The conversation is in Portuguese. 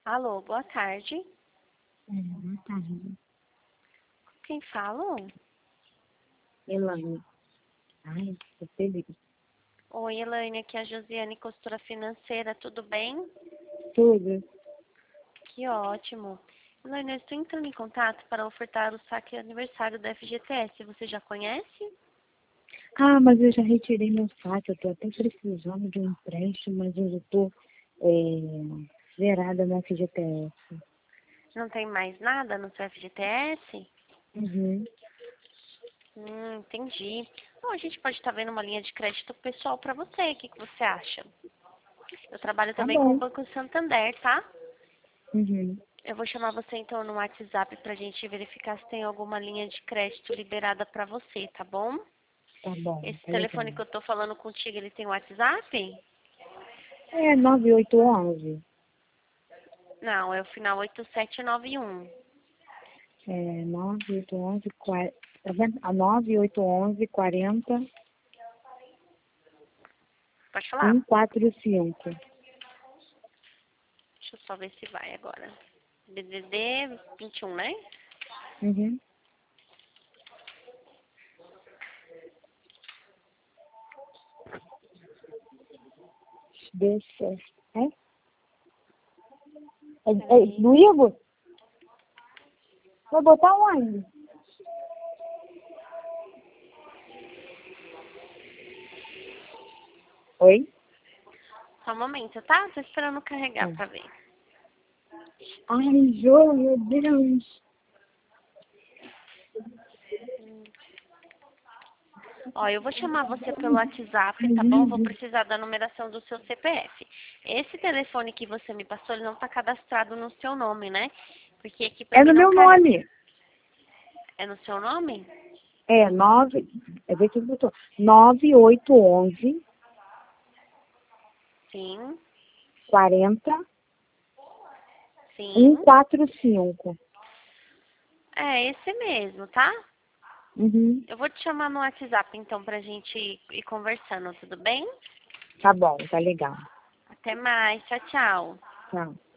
Alô, boa tarde. Boa tarde. Quem fala? Elaine. Ai, você liga. Oi, Elaine, aqui é a Josiane, consultora financeira, tudo bem? Tudo. Que ótimo. Elaine, eu estou entrando em contato para ofertar o saque aniversário da FGTS. Você já conhece? Ah, mas eu já retirei meu saque. Eu tô até precisando de um empréstimo, mas eu já tô zerada na FGTS. Não tem mais nada no seu FGTS? Uhum. Entendi. Bom, a gente pode estar vendo uma linha de crédito pessoal para você. O que você acha? Eu trabalho Tá também com o bom. Banco Santander, tá? Uhum. Eu vou chamar você então no WhatsApp pra gente verificar se tem alguma linha de crédito liberada pra você, tá bom? Tá bom, Esse tá legal. telefone que eu tô falando contigo, ele tem WhatsApp? É 9811. Não, é o final 8791. É 9811, tá vendo? A 9811 40 Pode falar. 145. Deixa eu só ver se vai agora. DDD 21, né? Uhum. Deixa. Peraí. No Igor? Vai botar onde? Oi? Só um momento, tá? Tô esperando carregar pra ver. Ai, Jô, meu Deus. Ó, eu vou chamar você pelo WhatsApp, Ai, tá bom? Vou Jesus. precisar da numeração do seu CPF. Esse telefone que você me passou, ele não tá cadastrado no seu nome, né? Porque aqui pra É mim no não meu carrega. nome. É no seu nome? É, 9. É ver que botou. 9811 Sim, 40 sim. 145. É esse mesmo, tá? Uhum. Eu vou te chamar no WhatsApp então pra gente ir conversando, tudo bem? Tá bom, tá legal. Até mais, tchau, tchau. Tchau.